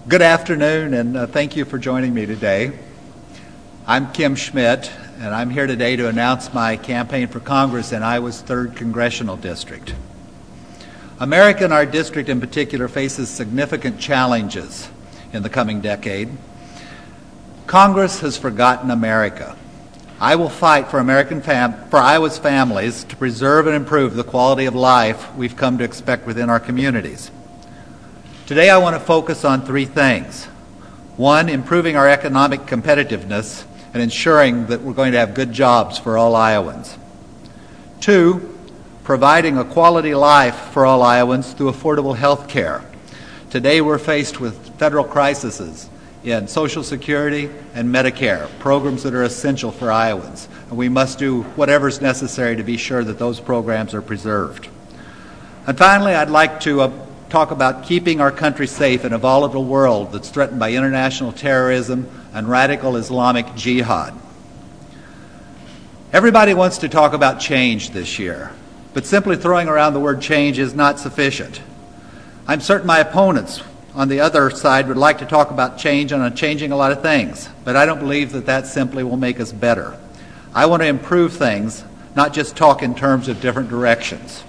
Good afternoon, and thank you for joining me today. I'm Kim Schmidt, and I'm here today to announce my campaign for Congress in Iowa's 3rd Congressional District. America, and our district in particular, faces significant challenges in the coming decade. Congress has forgotten America. I will fight for Iowa's families to preserve and improve the quality of life we've come to expect within our communities. Today I want to focus on 3 things. 1, improving our economic competitiveness and ensuring that we're going to have good jobs for all Iowans. 2, providing a quality life for all Iowans through affordable health care. Today we're faced with federal crises in Social Security and Medicare, programs that are essential for Iowans, and we must do whatever's necessary to be sure that those programs are preserved. And finally, I'd like to talk about keeping our country safe in a volatile world that's threatened by international terrorism and radical Islamic jihad. Everybody wants to talk about change this year, but simply throwing around the word change is not sufficient. I'm certain my opponents on the other side would like to talk about change and changing a lot of things, but I don't believe that simply will make us better. I want to improve things, not just talk in terms of different directions.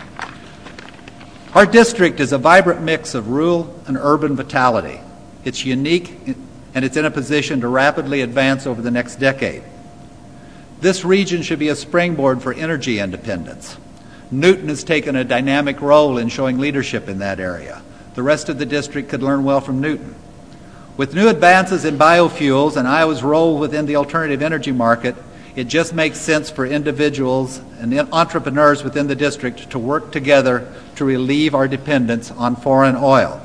Our district is a vibrant mix of rural and urban vitality. It's unique, and it's in a position to rapidly advance over the next decade. This region should be a springboard for energy independence. Newton has taken a dynamic role in showing leadership in that area. The rest of the district could learn well from Newton. With new advances in biofuels and Iowa's role within the alternative energy market, it just makes sense for individuals and entrepreneurs within the district to work together to relieve our dependence on foreign oil.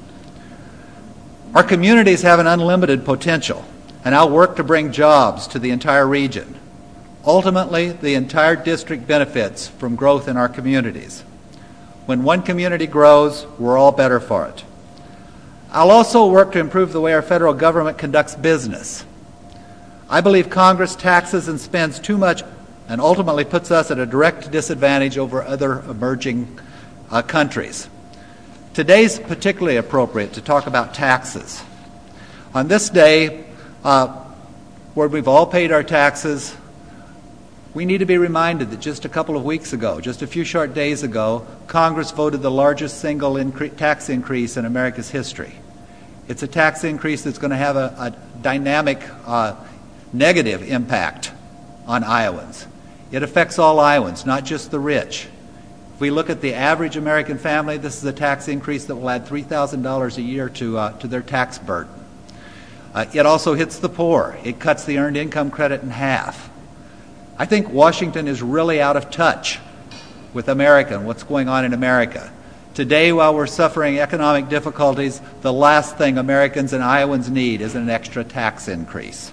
Our communities have an unlimited potential, and I'll work to bring jobs to the entire region. Ultimately, the entire district benefits from growth in our communities. When one community grows, we're all better for it. I'll also work to improve the way our federal government conducts business. I believe Congress taxes and spends too much and ultimately puts us at a direct disadvantage over other emerging countries. Today's particularly appropriate to talk about taxes. On this day, where we've all paid our taxes, we need to be reminded that just a couple of weeks ago, just a few short days ago, Congress voted the largest single tax increase in America's history. It's a tax increase that's going to have a dynamic negative impact on Iowans. It affects all Iowans, not just the rich. If we look at the average American family, this is a tax increase that will add $3,000 a year to their tax burden. It also hits the poor. It cuts the earned income credit in half. I think Washington is really out of touch with America and what's going on in America. Today, while we're suffering economic difficulties, the last thing Americans and Iowans need is an extra tax increase.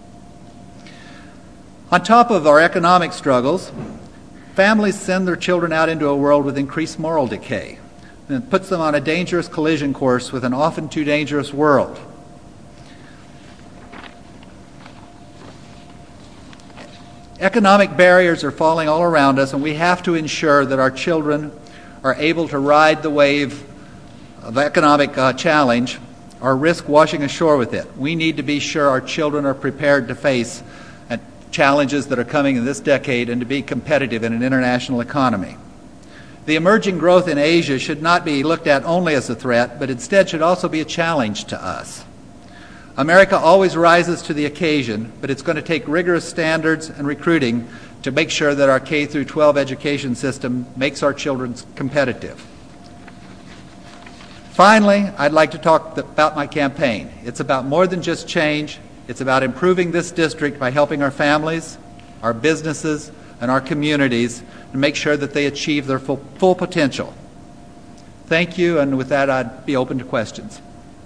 On top of our economic struggles, families send their children out into a world with increased moral decay, and it puts them on a dangerous collision course with an often too dangerous world. Economic barriers are falling all around us, and we have to ensure that our children are able to ride the wave of economic challenge or risk washing ashore with it. We need to be sure our children are prepared to face challenges that are coming in this decade and to be competitive in an international economy. The emerging growth in Asia should not be looked at only as a threat, but instead should also be a challenge to us. America always rises to the occasion, but it's going to take rigorous standards and recruiting to make sure that our K through 12 education system makes our children competitive. Finally, I'd like to talk about my campaign. It's about more than just change. It's about improving this district by helping our families, our businesses, and our communities to make sure that they achieve their full potential. Thank you, and with that, I'd be open to questions.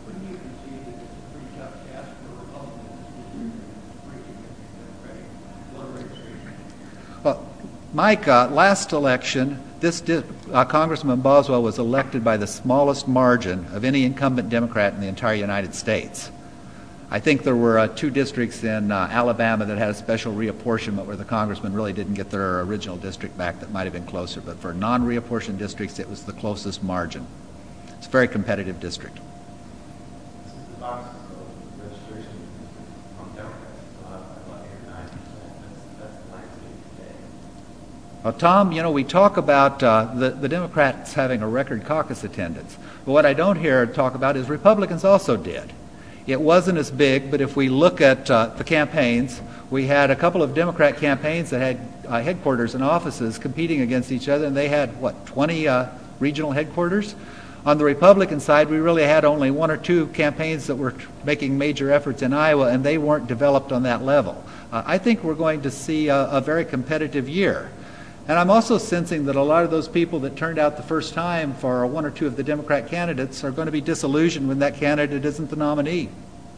Well, Mike, last election, Congressman Boswell was elected by the smallest margin of any incumbent Democrat in the entire United States. I think there were 2 districts in Alabama that had a special reapportionment where the congressman really didn't get their original district back that might have been closer. But for non-reapportioned districts, it was the closest margin. It's a very competitive district. boxes of registration on Democrats, about 8 or 9%. That's the landscape today. Well, Tom, we talk about the Democrats having a record caucus attendance. But what I don't hear talk about is Republicans also did. It wasn't as big, but if we look at the campaigns, we had a couple of Democrat campaigns that had headquarters and offices competing against each other, and they had, 20 regional headquarters? On the Republican side, we really had only one or two campaigns that were making major efforts in Iowa, and they weren't developed on that level. I think we're going to see a very competitive year. And I'm also sensing that a lot of those people that turned out the first time for one or two of the Democrat candidates are going to be disillusioned when that candidate isn't the nominee.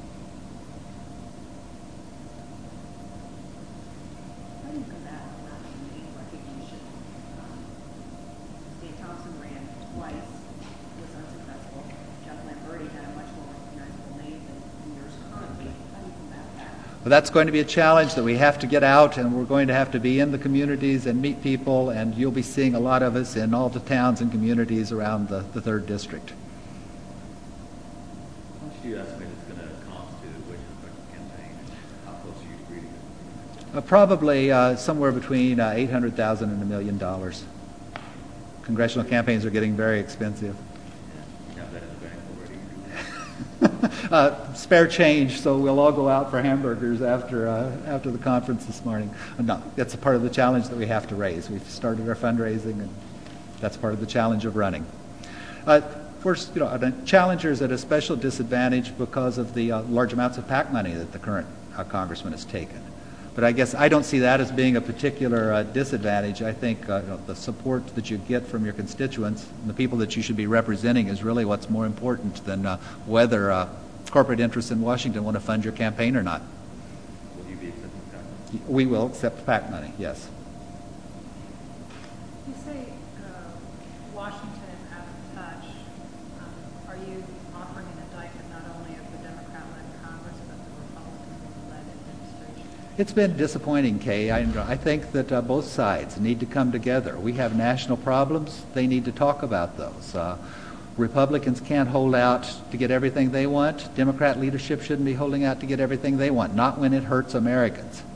I think that name recognition. Dave Thompson ran twice, was unsuccessful. Jeff Lamberti had a much more recognizable name than yours currently. How do you combat that? Well, that's going to be a challenge that we have to get out, and we're going to have to be in the communities and meet people, and you'll be seeing a lot of us in all the towns and communities around the 3rd District. How much do you estimate it's going to cost to wage an effective campaign? How close are you to reading it? Probably somewhere between $800,000 and $1 million. Congressional campaigns are getting very expensive. You have that in the bank already? Spare change, so we'll all go out for hamburgers after the conference this morning. No, that's a part of the challenge that we have to raise. We've started our fundraising, and that's part of the challenge of running. First, the challenger is at a special disadvantage because of the large amounts of PAC money that the current congressman has taken. But I guess I don't see that as being a particular disadvantage. I think the support that you get from your constituents and the people that you should be representing is really what's more important than whether corporate interests in Washington want to fund your campaign or not. Will you be accepting PAC money? We will accept PAC money, yes. You say Washington is out of touch. Are you offering an indictment not only of the Democrat-led Congress but the Republican-led administration? It's been disappointing, Kay. I think that both sides need to come together. We have national problems. They need to talk about those. Republicans can't hold out to get everything they want. Democrat leadership shouldn't be holding out to get everything they want, not when it hurts Americans.